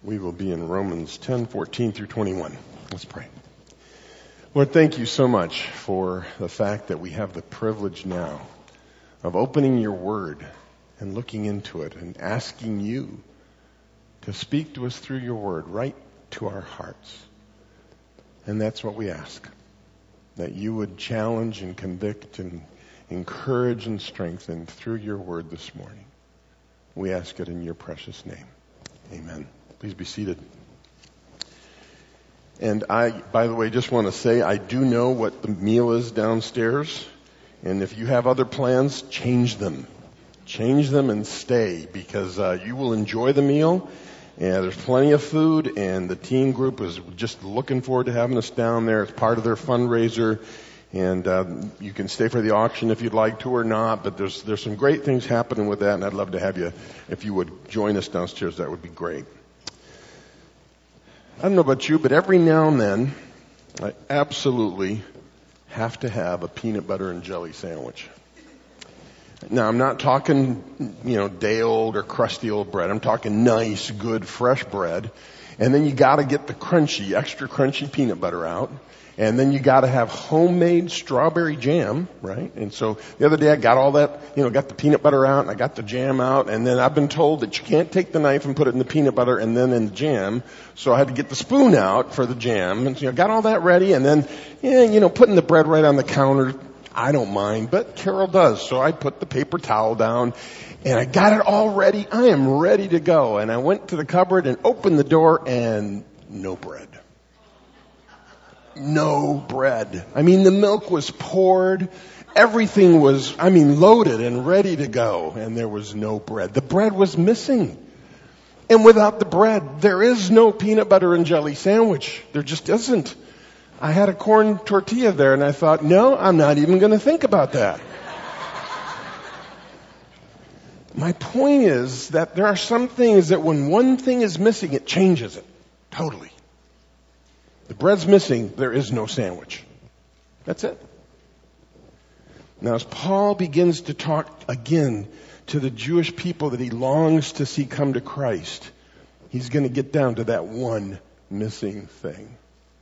We will be in Romans 10:14 through 21. Let's pray. Lord, thank you so much for the fact that we have the privilege now of opening your word and looking into it and asking you to speak to us through your word right to our hearts. And that's what we ask, that you would challenge and convict and encourage and strengthen through your word this morning. We ask it in your precious name. Amen. Please be seated. And I, by the way, just want to say I do know what the meal is downstairs. And if you have other plans, change them. Change them and stay, because you will enjoy the meal. And there's plenty of food, and the teen group is just looking forward to having us down there. It's part of their fundraiser. And you can stay for the auction if you'd like to or not, but there's some great things happening with that, and I'd love to have you, if you would join us downstairs, that would be great. I don't know about you, but every now and then, I absolutely have to have a peanut butter and jelly sandwich. Now, I'm not talking, day old or crusty old bread. I'm talking nice, good, fresh bread. And then you gotta get the extra crunchy peanut butter out. And then you gotta have homemade strawberry jam, right? And so the other day I got all that, got the peanut butter out and I got the jam out, and then I've been told that you can't take the knife and put it in the peanut butter and then in the jam. So I had to get the spoon out for the jam, and got all that ready, and then, putting the bread right on the counter, I don't mind, but Carol does. So I put the paper towel down and I got it all ready. I am ready to go. And I went to the cupboard and opened the door, and no bread. No bread. The milk was poured. Everything was, loaded and ready to go. And there was no bread. The bread was missing. And without the bread, there is no peanut butter and jelly sandwich. There just isn't. I had a corn tortilla there, and I thought, no, I'm not even going to think about that. My point is that there are some things that when one thing is missing, it changes it. Totally. The bread's missing, there is no sandwich. That's it. Now, as Paul begins to talk again to the Jewish people that he longs to see come to Christ, he's going to get down to that one missing thing.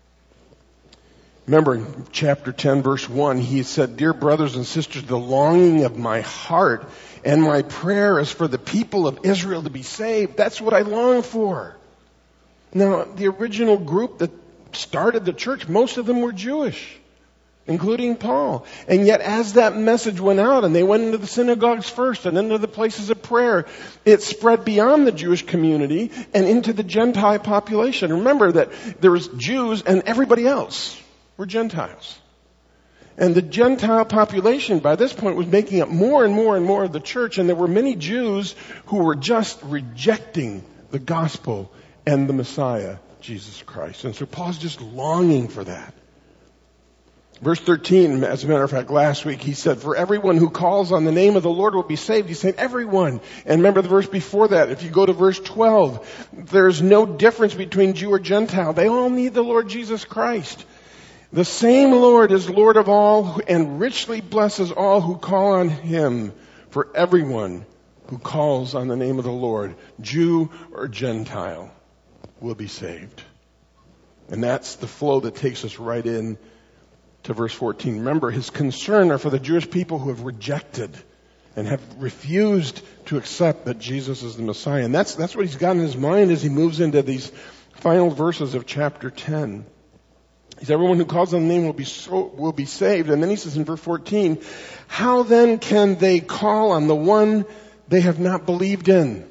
Remember in chapter 10, verse 1, he said, "Dear brothers and sisters, the longing of my heart and my prayer is for the people of Israel to be saved." That's what I long for. Now, the original group that started the church, most of them were Jewish, including Paul. And yet as that message went out and they went into the synagogues first and into the places of prayer, it spread beyond the Jewish community and into the Gentile population. Remember that there was Jews and everybody else were Gentiles. And the Gentile population by this point was making up more and more and more of the church, and there were many Jews who were just rejecting the gospel and the Messiah, Jesus Christ. And so Paul's just longing for that. Verse 13, as a matter of fact, last week he said, "For everyone who calls on the name of the Lord will be saved." He's saying everyone. And remember the verse before that, if you go to verse 12, there's no difference between Jew or Gentile. They all need the Lord Jesus Christ. The same Lord is Lord of all and richly blesses all who call on him. For everyone who calls on the name of the Lord, Jew or Gentile, will be saved. And that's the flow that takes us right in to verse 14. Remember, his concern are for the Jewish people who have rejected and have refused to accept that Jesus is the Messiah. And that's what he's got in his mind as he moves into these final verses of chapter 10. He says, everyone who calls on the name will be saved. And then he says in verse 14, "How then can they call on the one they have not believed in?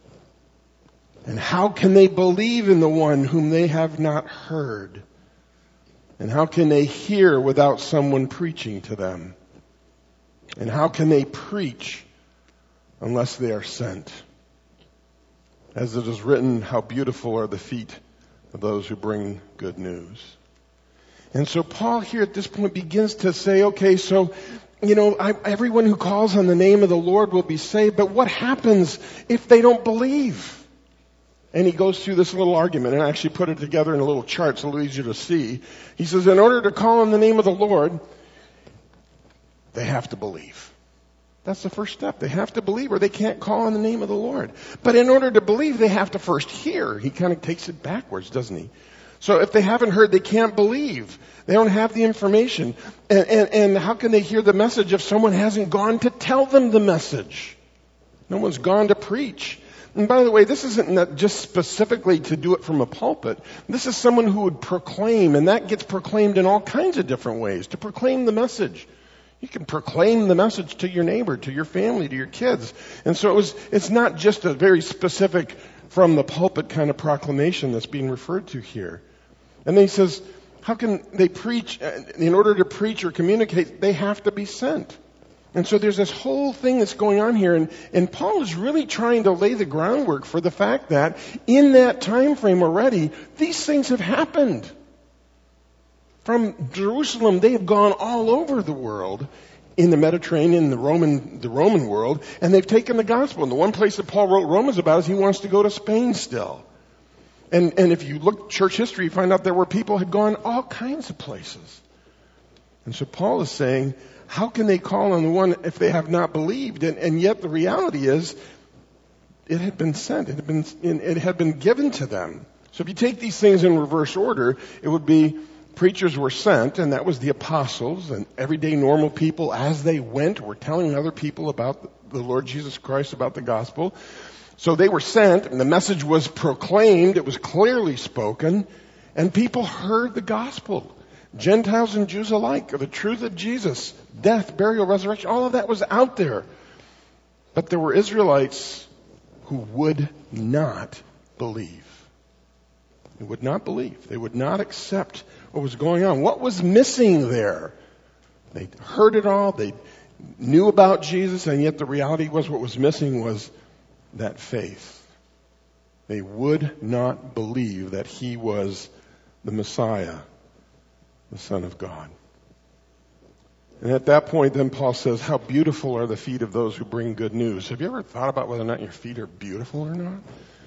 And how can they believe in the one whom they have not heard? And how can they hear without someone preaching to them? And how can they preach unless they are sent? As it is written, how beautiful are the feet of those who bring good news." And so Paul here at this point begins to say, okay, so, everyone who calls on the name of the Lord will be saved, but what happens if they don't believe? And he goes through this little argument, and I actually put it together in a little chart so a little easier to see. He says, in order to call on the name of the Lord, they have to believe. That's the first step. They have to believe or they can't call on the name of the Lord. But in order to believe, they have to first hear. He kind of takes it backwards, doesn't he? So if they haven't heard, they can't believe. They don't have the information. And how can they hear the message if someone hasn't gone to tell them the message? No one's gone to preach. And by the way, this isn't just specifically to do it from a pulpit. This is someone who would proclaim, and that gets proclaimed in all kinds of different ways, to proclaim the message. You can proclaim the message to your neighbor, to your family, to your kids. And so it's not just a very specific from the pulpit kind of proclamation that's being referred to here. And then he says, how can they preach? In order to preach or communicate, they have to be sent. And so there's this whole thing that's going on here. And Paul is really trying to lay the groundwork for the fact that in that time frame already, these things have happened. From Jerusalem, they have gone all over the world, in the Mediterranean, the Roman world, and they've taken the gospel. And the one place that Paul wrote Romans about is he wants to go to Spain still. And if you look at church history, you find out there were people who had gone all kinds of places. And so Paul is saying, how can they call on the one if they have not believed? And yet the reality is, it had been sent. It had been given to them. So if you take these things in reverse order, it would be preachers were sent, and that was the apostles, and everyday normal people as they went were telling other people about the Lord Jesus Christ, about the gospel. So they were sent, and the message was proclaimed, it was clearly spoken, and people heard the gospel. Gentiles and Jews alike, the truth of Jesus, death, burial, resurrection, all of that was out there. But there were Israelites who would not believe. They would not believe. They would not accept what was going on. What was missing there? They heard it all. They knew about Jesus, and yet the reality was what was missing was that faith. They would not believe that he was the Messiah, the Son of God. And at that point, then Paul says, how beautiful are the feet of those who bring good news. Have you ever thought about whether or not your feet are beautiful or not?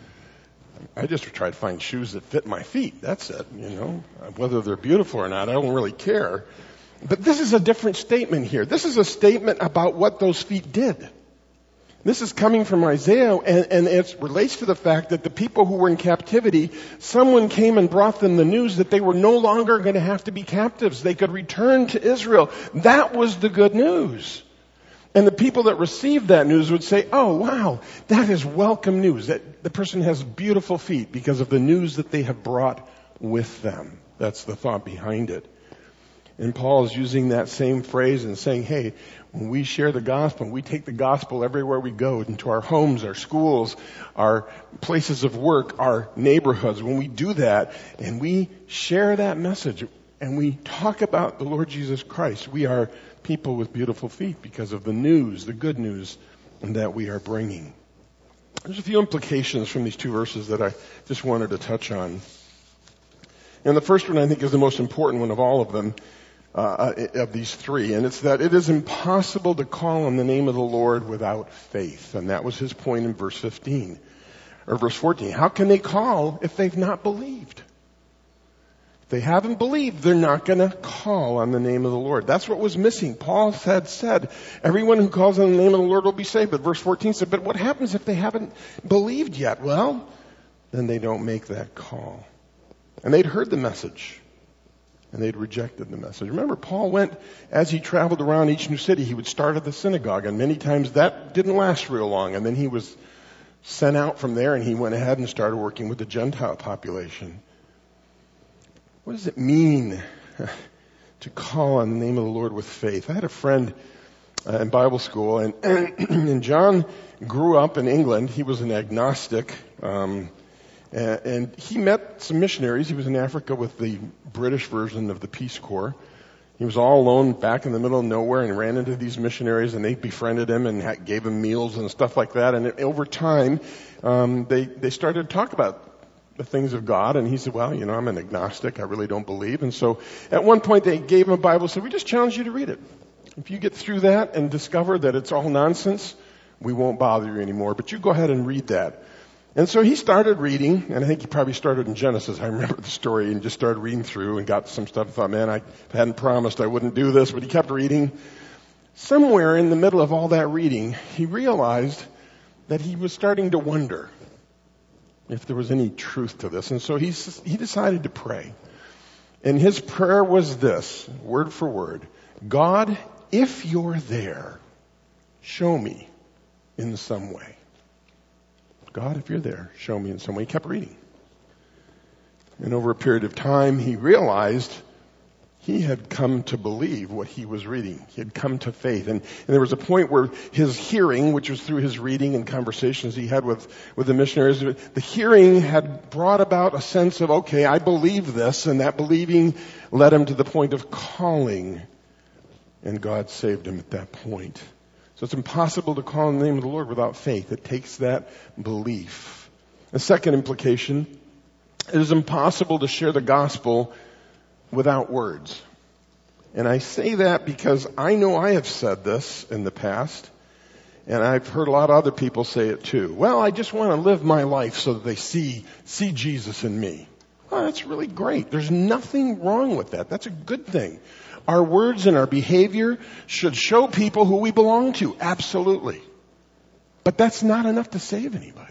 I just try to find shoes that fit my feet. That's it, Whether they're beautiful or not, I don't really care. But this is a different statement here. This is a statement about what those feet did. This is coming from Isaiah, and it relates to the fact that the people who were in captivity, someone came and brought them the news that they were no longer going to have to be captives. They could return to Israel. That was the good news. And the people that received that news would say, oh, wow, that is welcome news. That the person has beautiful feet because of the news that they have brought with them. That's the thought behind it. And Paul is using that same phrase and saying, hey, when we share the gospel, we take the gospel everywhere we go, into our homes, our schools, our places of work, our neighborhoods. When we do that and we share that message and we talk about the Lord Jesus Christ, we are people with beautiful feet because of the news, the good news that we are bringing. There's a few implications from these two verses that I just wanted to touch on. And the first one I think is the most important one of all of them, of these three, and it's that it is impossible to call on the name of the Lord without faith. And that was his point in verse 15, or verse 14. How can they call if they've not believed? If they haven't believed, they're not going to call on the name of the Lord. That's what was missing. Paul had said, everyone who calls on the name of the Lord will be saved. But verse 14 said, but what happens if they haven't believed yet? Well, then they don't make that call. And they'd heard the message, and they'd rejected the message. Remember, Paul went, as he traveled around each new city, he would start at the synagogue, and many times that didn't last real long. And then he was sent out from there, and he went ahead and started working with the Gentile population. What does it mean to call on the name of the Lord with faith? I had a friend in Bible school, and John grew up in England. He was an agnostic, and he met some missionaries. He was in Africa with the British version of the Peace Corps. He was all alone back in the middle of nowhere and ran into these missionaries, and they befriended him and gave him meals and stuff like that. And over time, they started to talk about the things of God. And he said, well, I'm an agnostic. I really don't believe. And so at one point they gave him a Bible and said, we just challenge you to read it. If you get through that and discover that it's all nonsense, we won't bother you anymore. But you go ahead and read that. And so he started reading, and I think he probably started in Genesis. I remember the story, and just started reading through and got some stuff and thought, man, I hadn't promised I wouldn't do this, but he kept reading. somewhere in the middle of all that reading, he realized that he was starting to wonder if there was any truth to this. And so he decided to pray. And his prayer was this, word for word: God, if you're there, show me in some way. God, if you're there, show me in some way. He kept reading. And over a period of time, he realized he had come to believe what he was reading. He had come to faith. And there was a point where his hearing, which was through his reading and conversations he had with the missionaries, the hearing had brought about a sense of, okay, I believe this, and that believing led him to the point of calling. And God saved him at that point. So it's impossible to call on the name of the Lord without faith. It takes that belief. The second implication: it is impossible to share the gospel without words. And I say that because I know I have said this in the past, and I've heard a lot of other people say it too. Well, I just want to live my life so that they see Jesus in me. Well, that's really great. There's nothing wrong with that. That's a good thing. Our words and our behavior should show people who we belong to. Absolutely. But that's not enough to save anybody.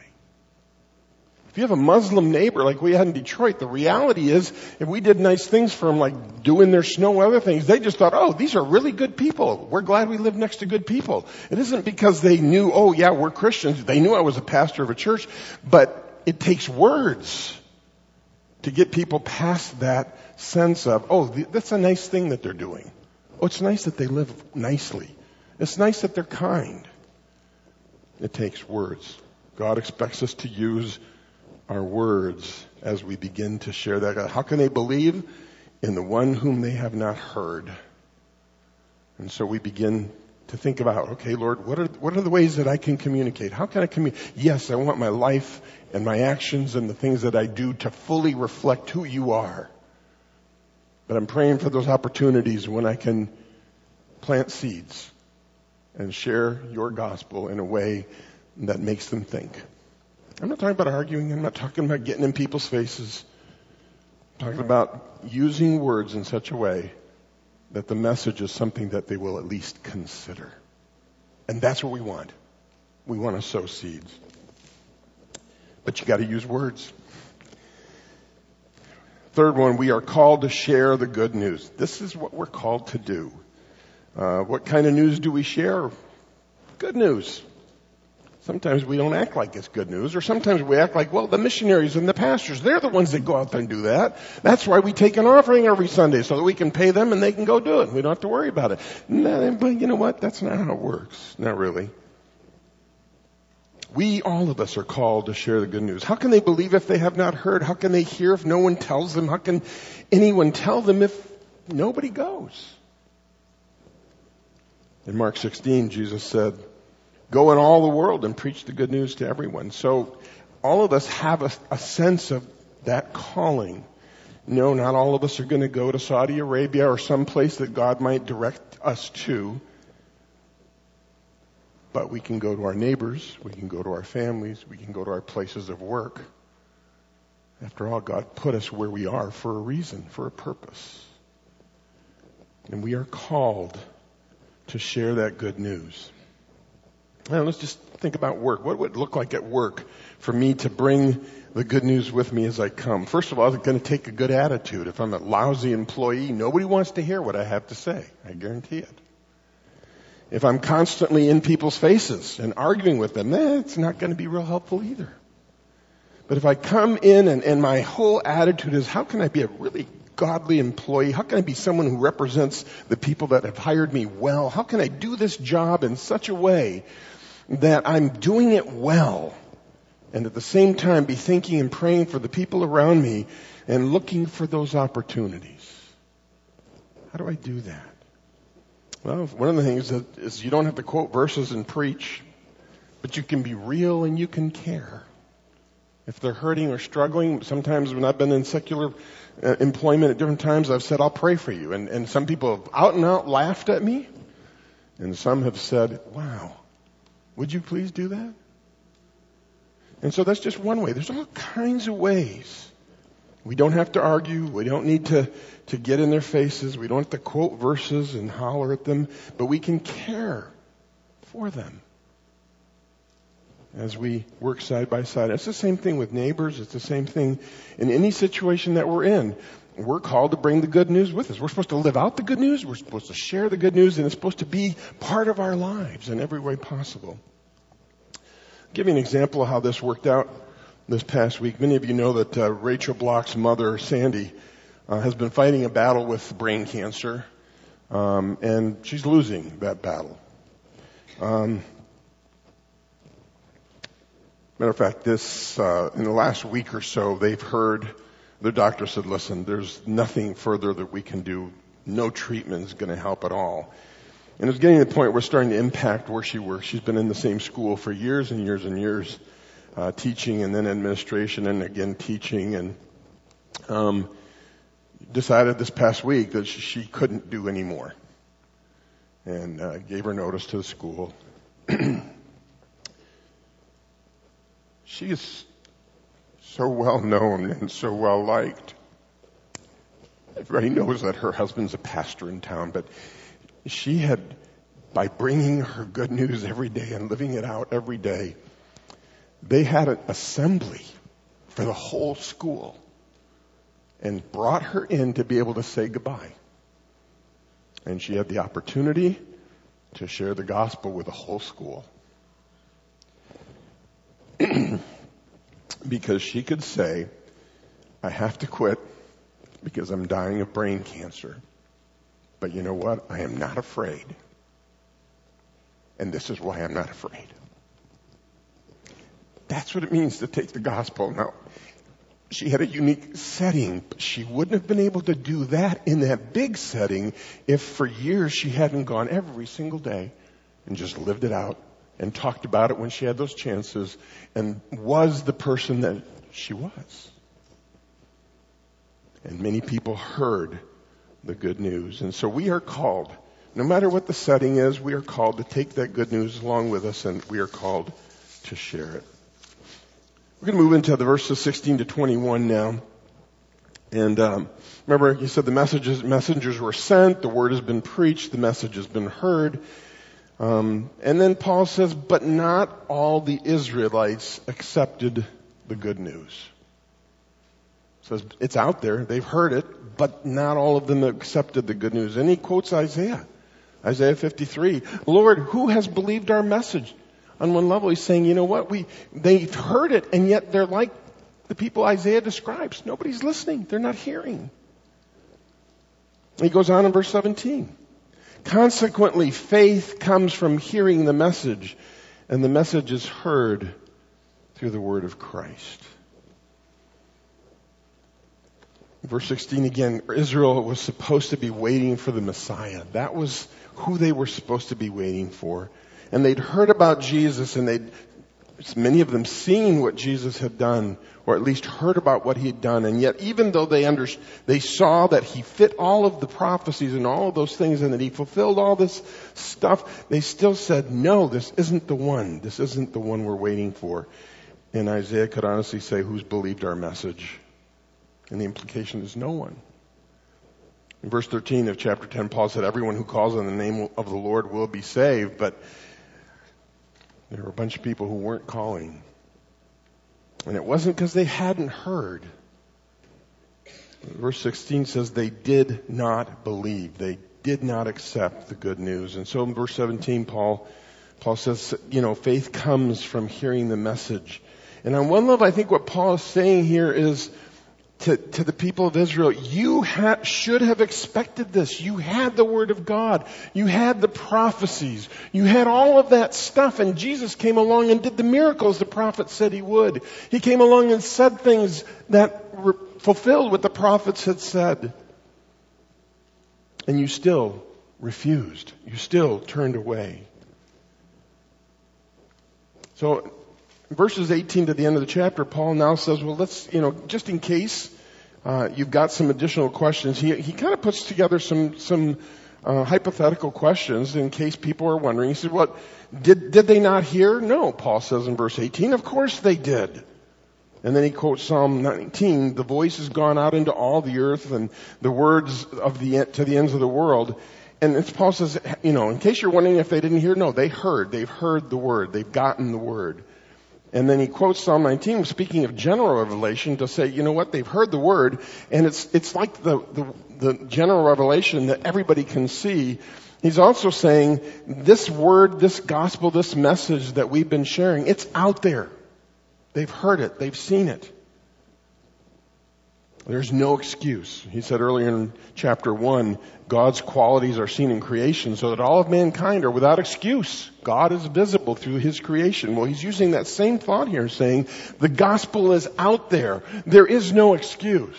If you have a Muslim neighbor like we had in Detroit, the reality is if we did nice things for them, like doing their snow, other things, they just thought, oh, these are really good people. We're glad we live next to good people. It isn't because they knew, oh yeah, we're Christians. They knew I was a pastor of a church. But it takes words to get people past that sense of, oh, that's a nice thing that they're doing. Oh, it's nice that they live nicely. It's nice that they're kind. It takes words. God expects us to use our words as we begin to share that. How can they believe in the one whom they have not heard? And so we begin to think about, okay, Lord, what are the ways that I can communicate? How can I communicate? Yes, I want my life and my actions and the things that I do to fully reflect who you are. But I'm praying for those opportunities when I can plant seeds and share your gospel in a way that makes them think. I'm not talking about arguing. I'm not talking about getting in people's faces. I'm talking about using words in such a way that the message is something that they will at least consider. And that's what we want. We want to sow seeds. But you got to use words. Third one, we are called to share the good news. This is what we're called to do. What kind of news do we share? Good news. Sometimes we don't act like it's good news, or sometimes we act like, well, the missionaries and the pastors, they're the ones that go out there and do that. That's why we take an offering every Sunday, so that we can pay them and they can go do it. We don't have to worry about it. But you know what? That's not how it works. Not really. We, all of us, are called to share the good news. How can they believe if they have not heard? How can they hear if no one tells them? How can anyone tell them if nobody goes? In Mark 16, Jesus said, go in all the world and preach the good news to everyone. So all of us have a sense of that calling. No, not all of us are going to go to Saudi Arabia or some place that God might direct us to. But we can go to our neighbors. We can go to our families. We can go to our places of work. After all, God put us where we are for a reason, for a purpose. And we are called to share that good news. Now, let's just think about work. What would it look like at work for me to bring the good news with me as I come? First of all, it's going to take a good attitude. If I'm a lousy employee, nobody wants to hear what I have to say. I guarantee it. If I'm constantly in people's faces and arguing with them, it's not going to be real helpful either. But if I come in and my whole attitude is, how can I be a really godly employee? How can I be someone who represents the people that have hired me well? How can I do this job in such a way that I'm doing it well, and at the same time be thinking and praying for the people around me and looking for those opportunities? How do I do that? Well, one of the things is you don't have to quote verses and preach, but you can be real and you can care. If they're hurting or struggling, sometimes when I've been in secular employment at different times, I've said, I'll pray for you. And some people have out and out laughed at me, and some have said, wow, would you please do that? And so that's just one way. There's all kinds of ways We don't have to argue. We don't need to get in their faces. We don't have to quote verses and holler at them. But we can care for them as we work side by side. It's the same thing with neighbors. It's the same thing in any situation that we're in. We're called to bring the good news with us. We're supposed to live out the good news. We're supposed to share the good news, and it's supposed to be part of our lives in every way possible. I'll give you an example of how this worked out this past week. Many of you know that Rachel Block's mother, Sandy, has been fighting a battle with brain cancer, and she's losing that battle. Matter of fact, in the last week or so, they've heard, the doctor said, listen, there's nothing further that we can do. No treatment is going to help at all. And it's getting to the point where it's starting to impact where she works. She's been in the same school for years and years and years, teaching and then administration and again teaching, and decided this past week that she couldn't do any more, and gave her notice to the school. She is so well known and so well liked. Everybody knows that her husband's a pastor in town, but she had, by bringing her good news every day and living it out every day, they had an assembly for the whole school and brought her in to be able to say goodbye. And she had the opportunity to share the gospel with the whole school. Because she could say, I have to quit because I'm dying of brain cancer. But you know what? I am not afraid. And this is why I'm not afraid. That's what it means to take the gospel. Now, she had a unique setting, but she wouldn't have been able to do that in that big setting if for years she hadn't gone every single day and just lived it out and talked about it when she had those chances and was the person that she was. And many people heard the good news. And so we are called, no matter what the setting is, we are called to take that good news along with us, and we are called to share it. We're going to move into the verses 16 to 21 now. And remember, he said the messengers were sent, the word has been preached, the message has been heard. And then Paul says, but not all the Israelites accepted the good news. Says it's out there, they've heard it, but not all of them accepted the good news. And he quotes Isaiah 53. Lord, who has believed our message? On one level, he's saying, you know what, they've heard it, and yet they're like the people Isaiah describes. Nobody's listening. They're not hearing. He goes on in verse 17. Consequently, faith comes from hearing the message, and the message is heard through the word of Christ. Verse 16 again, Israel was supposed to be waiting for the Messiah. That was who they were supposed to be waiting for. And they'd heard about Jesus, and many of them seen what Jesus had done, or at least heard about what he had done. And yet, even though they saw that he fit all of the prophecies and all of those things, and that he fulfilled all this stuff, they still said, no, this isn't the one. This isn't the one we're waiting for. And Isaiah could honestly say, who's believed our message? And the implication is no one. In verse 13 of chapter 10, Paul said, everyone who calls on the name of the Lord will be saved. But there were a bunch of people who weren't calling. And it wasn't because they hadn't heard. Verse 16 says they did not believe. They did not accept the good news. And so in verse 17, Paul says, faith comes from hearing the message. And on one level, I think what Paul is saying here is, to the people of Israel, you should have expected this. You had the Word of God. You had the prophecies. You had all of that stuff. And Jesus came along and did the miracles the prophet said he would. He came along and said things that were fulfilled what the prophets had said. And you still refused. You still turned away. So verses 18 to the end of the chapter, Paul now says, well, let's, just in case you've got some additional questions, he kind of puts together some hypothetical questions in case people are wondering. He said, what, did they not hear? No, Paul says in verse 18, of course they did. And then he quotes Psalm 19, the voice has gone out into all the earth and the words of to the ends of the world. And it's Paul says, in case you're wondering if they didn't hear, no, they heard. They've heard the word. They've gotten the word. And then he quotes Psalm 19, speaking of general revelation, to say, you know what, they've heard the word, and it's like the general revelation that everybody can see. He's also saying, this word, this gospel, this message that we've been sharing, it's out there. They've heard it. They've seen it. There's no excuse. He said earlier in chapter 1, God's qualities are seen in creation so that all of mankind are without excuse. God is visible through his creation. Well, he's using that same thought here, saying the gospel is out there. There is no excuse.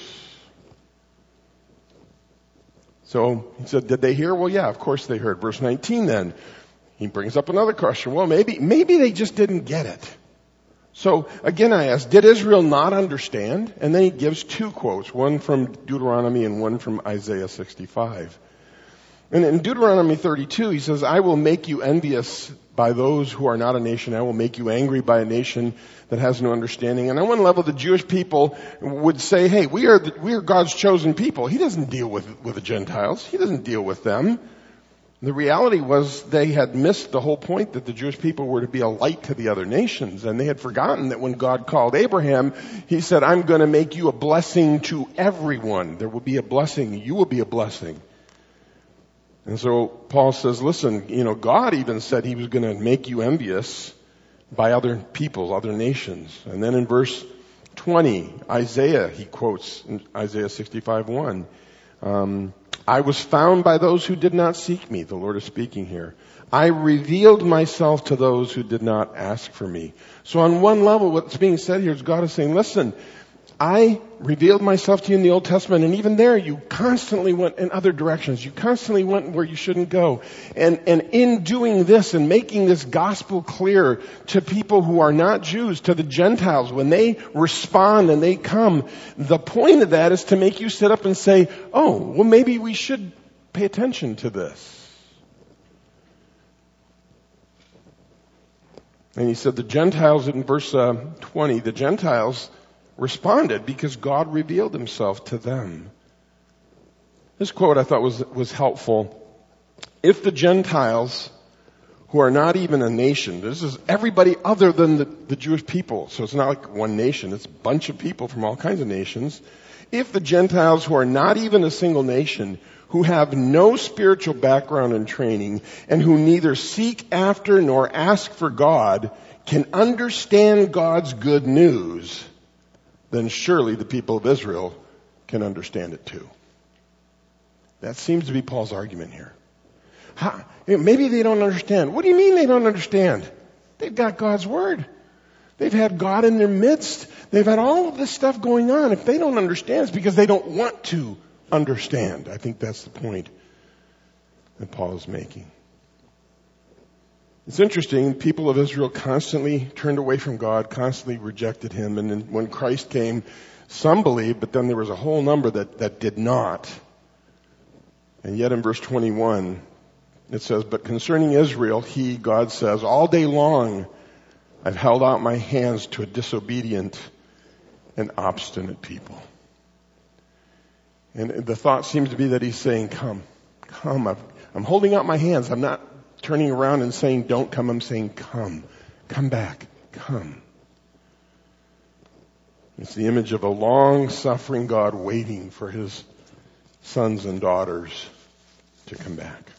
So he said, did they hear? Well, yeah, of course they heard. Verse 19 then, he brings up another question. Well, maybe they just didn't get it. So again, I ask, did Israel not understand? And then he gives two quotes, one from Deuteronomy and one from Isaiah 65. And in Deuteronomy 32, he says, I will make you envious by those who are not a nation. I will make you angry by a nation that has no understanding. And on one level, the Jewish people would say, hey, we are God's chosen people. He doesn't deal with the Gentiles. He doesn't deal with them. The reality was they had missed the whole point that the Jewish people were to be a light to the other nations. And they had forgotten that when God called Abraham, he said, I'm going to make you a blessing to everyone. There will be a blessing. You will be a blessing. And so Paul says, listen, God even said he was going to make you envious by other peoples, other nations. And then in verse 20, Isaiah, he quotes in Isaiah 65:1. I was found by those who did not seek me. The Lord is speaking here. I revealed myself to those who did not ask for me. So on one level, what's being said here is God is saying, listen, I revealed myself to you in the Old Testament, and even there you constantly went in other directions. You constantly went where you shouldn't go. And in doing this and making this gospel clear to people who are not Jews, to the Gentiles, when they respond and they come, the point of that is to make you sit up and say, oh, well maybe we should pay attention to this. And he said the Gentiles, in verse 20, the Gentiles responded because God revealed himself to them. This quote I thought was helpful. If the Gentiles, who are not even a nation, this is everybody other than the Jewish people, so it's not like one nation, it's a bunch of people from all kinds of nations. If the Gentiles, who are not even a single nation, who have no spiritual background and training, and who neither seek after nor ask for God, can understand God's good news, then surely the people of Israel can understand it too. That seems to be Paul's argument here. Maybe they don't understand. What do you mean they don't understand? They've got God's word. They've had God in their midst. They've had all of this stuff going on. If they don't understand, it's because they don't want to understand. I think that's the point that Paul is making. It's interesting, people of Israel constantly turned away from God, constantly rejected him, and then when Christ came, some believed, but then there was a whole number that did not. And yet in verse 21, it says, but concerning Israel, he, God says, all day long I've held out my hands to a disobedient and obstinate people. And the thought seems to be that he's saying, come, I'm holding out my hands. I'm not turning around and saying, don't come. I'm saying, come back, come. It's the image of a long-suffering God waiting for his sons and daughters to come back.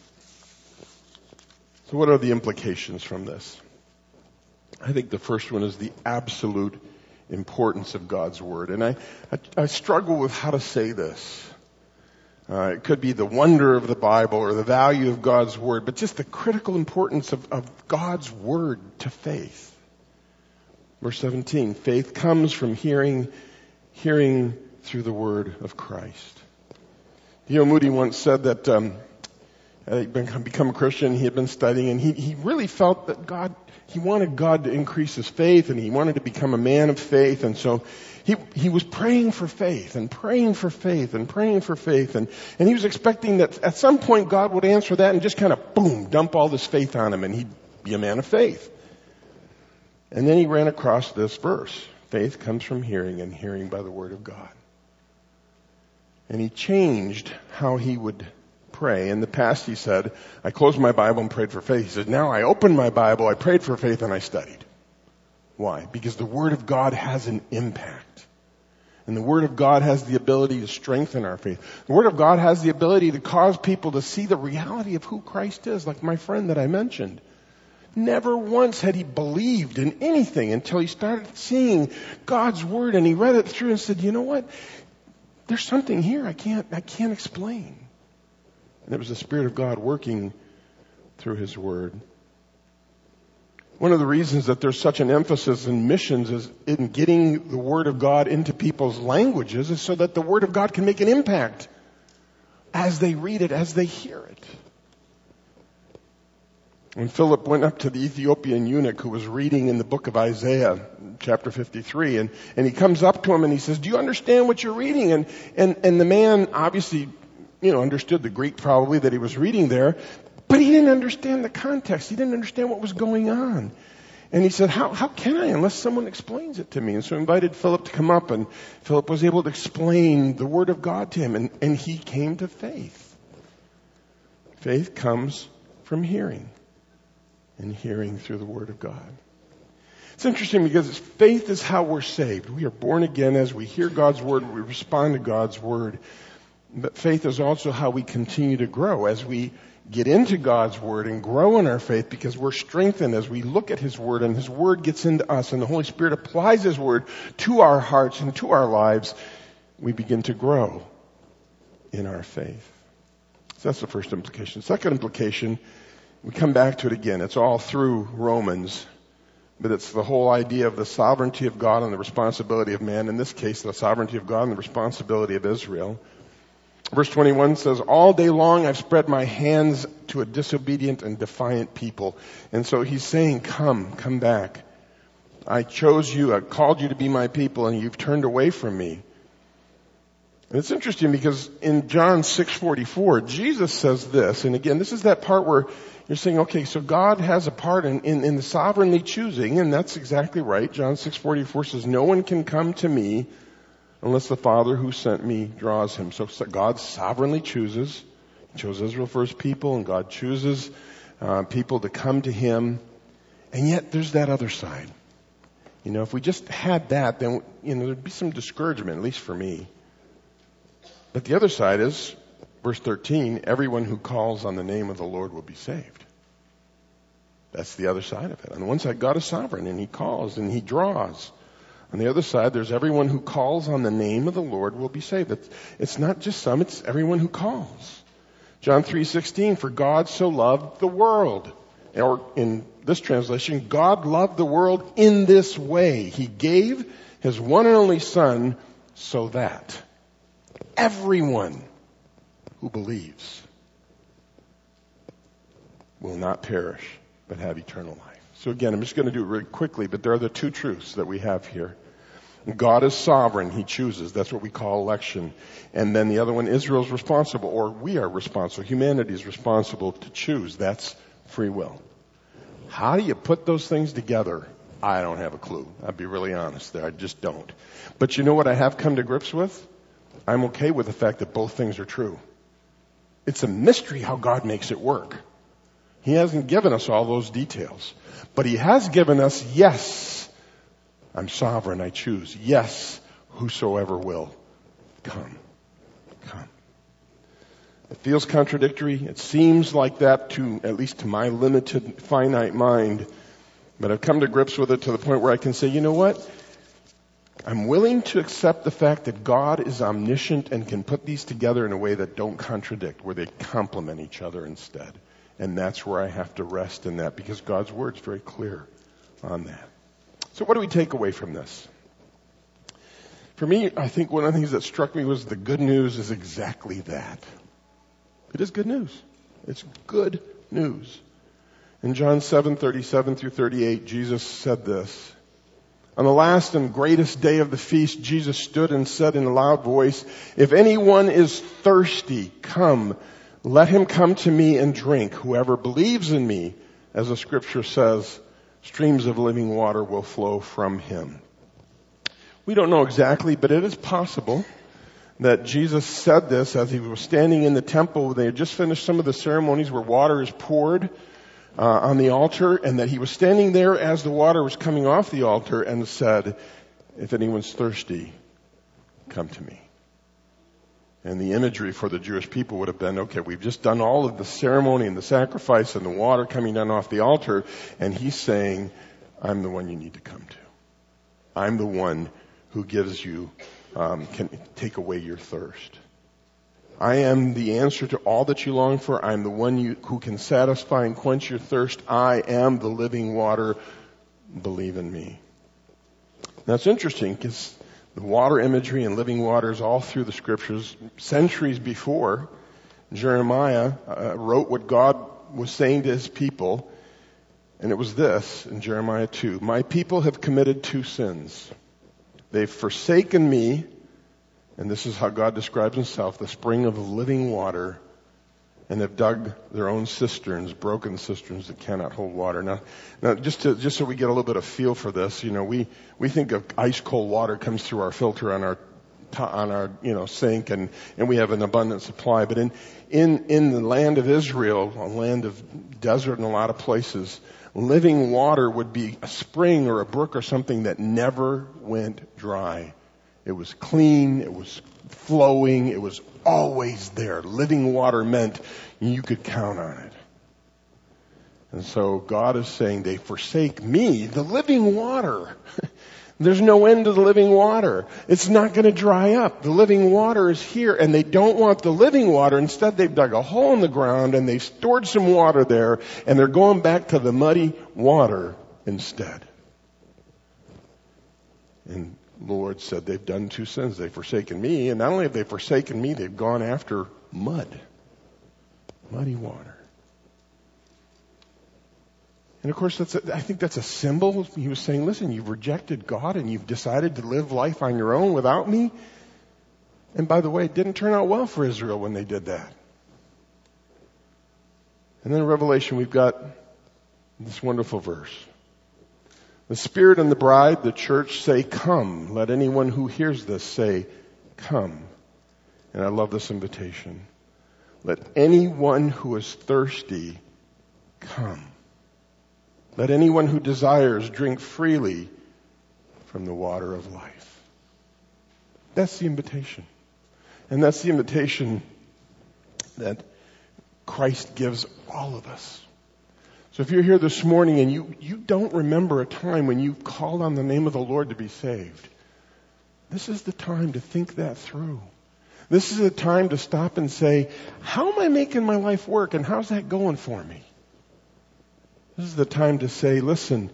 So what are the implications from this? I think the first one is the absolute importance of God's Word. And I struggle with how to say this. It could be the wonder of the Bible or the value of God's Word, but just the critical importance of God's Word to faith. Verse 17, faith comes from hearing through the Word of Christ. D.L. Moody once said that he'd become a Christian, he had been studying, and he really felt that he wanted God to increase his faith, and he wanted to become a man of faith, and so he was praying for faith, and praying for faith, and praying for faith, and he was expecting that at some point God would answer that and just kind of, boom, dump all this faith on him, and he'd be a man of faith. And then he ran across this verse, Faith comes from hearing, and hearing by the word of God. And he changed how he would pray. In the past, he said, I closed my Bible and prayed for faith. He said, now I opened my Bible, I prayed for faith, and I studied. Why? Because the word of God has an impact. And the word of God has the ability to strengthen our faith. The word of God has the ability to cause people to see the reality of who Christ is, like my friend that I mentioned. Never once had he believed in anything until he started seeing God's word, and he read it through and said, you know what? There's something here I can't explain. And it was the Spirit of God working through his word. One of the reasons that there's such an emphasis in missions is in getting the Word of God into people's languages is so that the Word of God can make an impact as they read it, as they hear it. When Philip went up to the Ethiopian eunuch who was reading in the book of Isaiah, chapter 53, and he comes up to him and he says, do you understand what you're reading? And the man obviously, understood the Greek probably that he was reading there, but he didn't understand the context. He didn't understand what was going on. And he said, how can I unless someone explains it to me? And so he invited Philip to come up, and Philip was able to explain the Word of God to him, and he came to faith. Faith comes from hearing, and hearing through the Word of God. It's interesting because faith is how we're saved. We are born again as we hear God's Word, we respond to God's Word. But faith is also how we continue to grow as we get into God's Word and grow in our faith, because we're strengthened as we look at His Word, and His Word gets into us, and the Holy Spirit applies His Word to our hearts and to our lives. We begin to grow in our faith. So that's the first implication. Second implication, we come back to it again. It's all through Romans, but it's the whole idea of the sovereignty of God and the responsibility of man. In this case, the sovereignty of God and the responsibility of Israel. Verse 21 says, all day long I've spread my hands to a disobedient and defiant people. And so he's saying, come back. I chose you, I called you to be my people, and you've turned away from me. And it's interesting because in John 6:44, Jesus says this, and again, this is that part where you're saying, okay, so God has a part in the sovereignly choosing, and that's exactly right. John 6:44 says, no one can come to me unless the Father who sent me draws him. So God sovereignly chooses. He chose Israel for his people, and God chooses people to come to him. And yet there's that other side. If we just had that, then there'd be some discouragement, at least for me. But the other side is, verse 13, everyone who calls on the name of the Lord will be saved. That's the other side of it. On the one side, God is sovereign, and he calls and he draws. On the other side, there's everyone who calls on the name of the Lord will be saved. It's not just some, it's everyone who calls. John 3:16, for God so loved the world. Or in this translation, God loved the world in this way. He gave his one and only Son so that everyone who believes will not perish but have eternal life. So again, I'm just going to do it really quickly, but there are the two truths that we have here. God is sovereign. He chooses. That's what we call election. And then the other one, Israel's responsible, or we are responsible. Humanity is responsible to choose. That's free will. How do you put those things together? I don't have a clue. I'll be really honest there. I just don't. But you know what I have come to grips with? I'm okay with the fact that both things are true. It's a mystery how God makes it work. He hasn't given us all those details. But he has given us, yes, I'm sovereign, I choose. Yes, whosoever will, come. It feels contradictory. It seems like that at least to my limited, finite mind. But I've come to grips with it to the point where I can say, you know what? I'm willing to accept the fact that God is omniscient and can put these together in a way that don't contradict, where they complement each other instead. And that's where I have to rest in that, because God's word is very clear on that. So what do we take away from this? For me, I think one of the things that struck me was the good news is exactly that. It is good news. It's good news. In John 7:37 through 38, Jesus said this. On the last and greatest day of the feast, Jesus stood and said in a loud voice, if anyone is thirsty, come, let him come to me and drink. Whoever believes in me, as the scripture says, streams of living water will flow from him. We don't know exactly, but it is possible that Jesus said this as he was standing in the temple. They had just finished some of the ceremonies where water is poured on the altar, and that he was standing there as the water was coming off the altar and said, "If anyone's thirsty, come to me." And the imagery for the Jewish people would have been, okay, we've just done all of the ceremony and the sacrifice and the water coming down off the altar, and he's saying, I'm the one you need to come to. I'm the one who gives you, can take away your thirst. I am the answer to all that you long for. I'm the one who can satisfy and quench your thirst. I am the living water. Believe in me. That's interesting because the water imagery and living waters all through the scriptures. Centuries before, Jeremiah wrote what God was saying to his people, and it was this in Jeremiah 2. My people have committed two sins. They've forsaken me, and this is how God describes himself, the spring of living water, and have dug their own cisterns, broken cisterns that cannot hold water. Now, just so we get a little bit of feel for this, we think of ice cold water comes through our filter on our sink, and we have an abundant supply. But in the land of Israel, a land of desert in a lot of places, living water would be a spring or a brook or something that never went dry. It was clean, it was flowing, it was always there. Living water meant you could count on it. And so God is saying, they forsake me, the living water. There's no end to the living water. It's not going to dry up. The living water is here, and they don't want the living water. Instead, they've dug a hole in the ground, and they've stored some water there, and they're going back to the muddy water instead. And the Lord said, they've done two sins. They've forsaken me, and not only have they forsaken me, they've gone after muddy water. And of course, I think that's a symbol. He was saying, listen, you've rejected God and you've decided to live life on your own without me. And by the way, it didn't turn out well for Israel when they did that. And then in Revelation, we've got this wonderful verse. The Spirit and the bride, the church, say, come. Let anyone who hears this say, come. And I love this invitation. Let anyone who is thirsty come. Let anyone who desires drink freely from the water of life. That's the invitation. And that's the invitation that Christ gives all of us. So if you're here this morning and you don't remember a time when you called on the name of the Lord to be saved, this is the time to think that through. This is the time to stop and say, how am I making my life work and how's that going for me? This is the time to say, listen,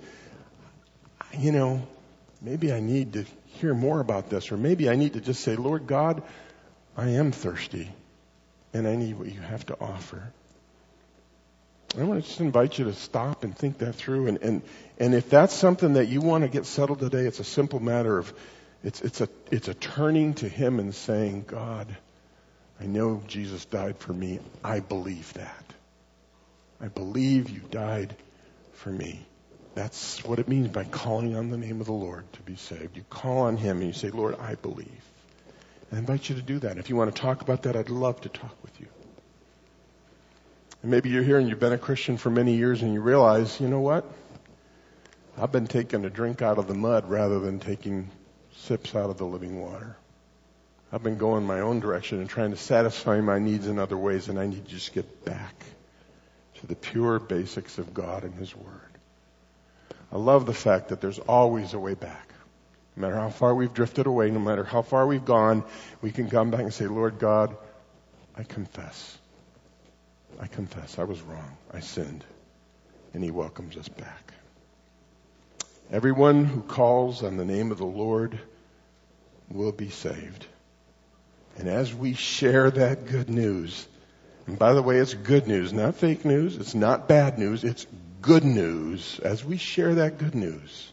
maybe I need to hear more about this, or maybe I need to just say, Lord God, I am thirsty and I need what you have to offer. I want to just invite you to stop and think that through. And if that's something that you want to get settled today, it's a simple matter of, it's a turning to Him and saying, God, I know Jesus died for me. I believe that. I believe you died for me. That's what it means by calling on the name of the Lord to be saved. You call on Him and you say, Lord, I believe. I invite you to do that. If you want to talk about that, I'd love to talk with you. And maybe you're here and you've been a Christian for many years and you realize, you know what? I've been taking a drink out of the mud rather than taking sips out of the living water. I've been going my own direction and trying to satisfy my needs in other ways, and I need to just get back to the pure basics of God and His Word. I love the fact that there's always a way back. No matter how far we've drifted away, no matter how far we've gone, we can come back and say, Lord God, I confess. I was wrong. I sinned. And He welcomes us back. Everyone who calls on the name of the Lord will be saved. And as we share that good news, and by the way, it's good news, not fake news. It's not bad news. It's good news. As we share that good news,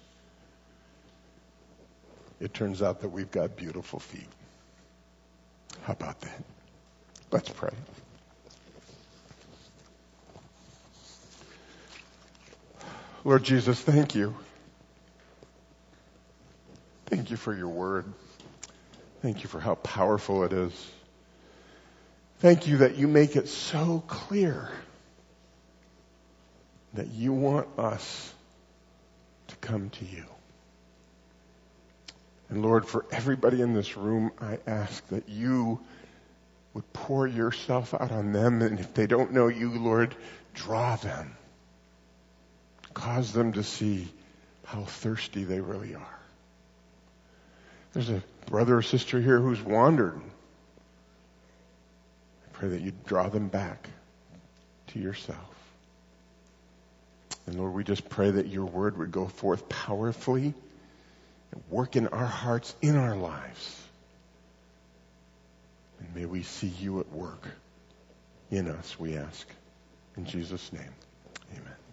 it turns out that we've got beautiful feet. How about that? Let's pray. Lord Jesus, thank you. Thank you you for your word. Thank you for how powerful it is. Thank you that you make it so clear that you want us to come to you. And Lord, for everybody in this room, I ask that you would pour yourself out on them. And if they don't know you, Lord, draw them. Cause them to see how thirsty they really are. There's a brother or sister here who's wandered. I pray that you draw them back to yourself. And Lord, we just pray that your word would go forth powerfully and work in our hearts, in our lives. And may we see you at work in us, we ask. In Jesus' name, amen.